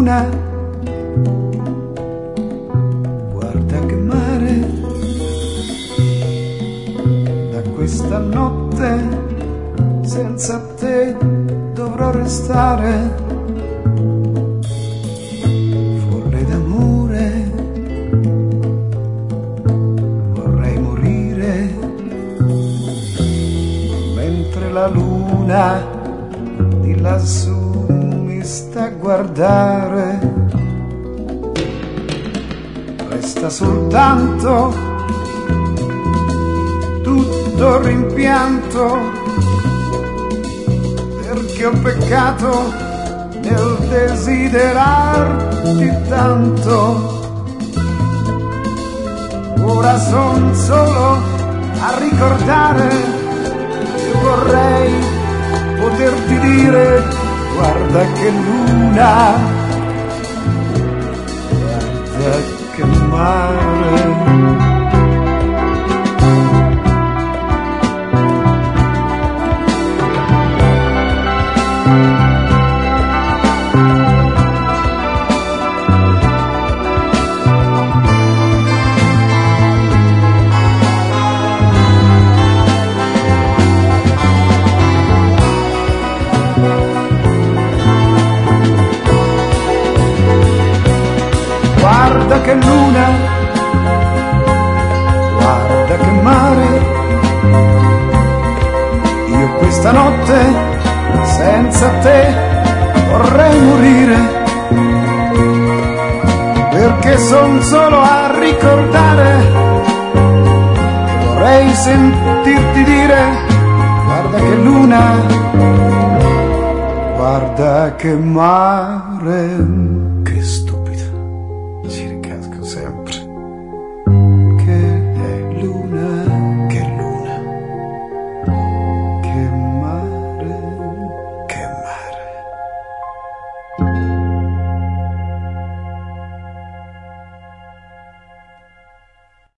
luna, guarda che mare, da questa notte senza te dovrò restare, folle d'amore, vorrei morire, mentre la luna di lassù mi sta a guardare. Resta soltanto tutto rimpianto, perché ho peccato nel desiderarti tanto. Ora son solo a ricordare che vorrei poterti dire: guarda che luna, guarda che mare. Guarda che luna, guarda che mare, io questa notte senza te vorrei morire, perché son solo a ricordare che vorrei sentirti dire: guarda che luna, guarda che mare.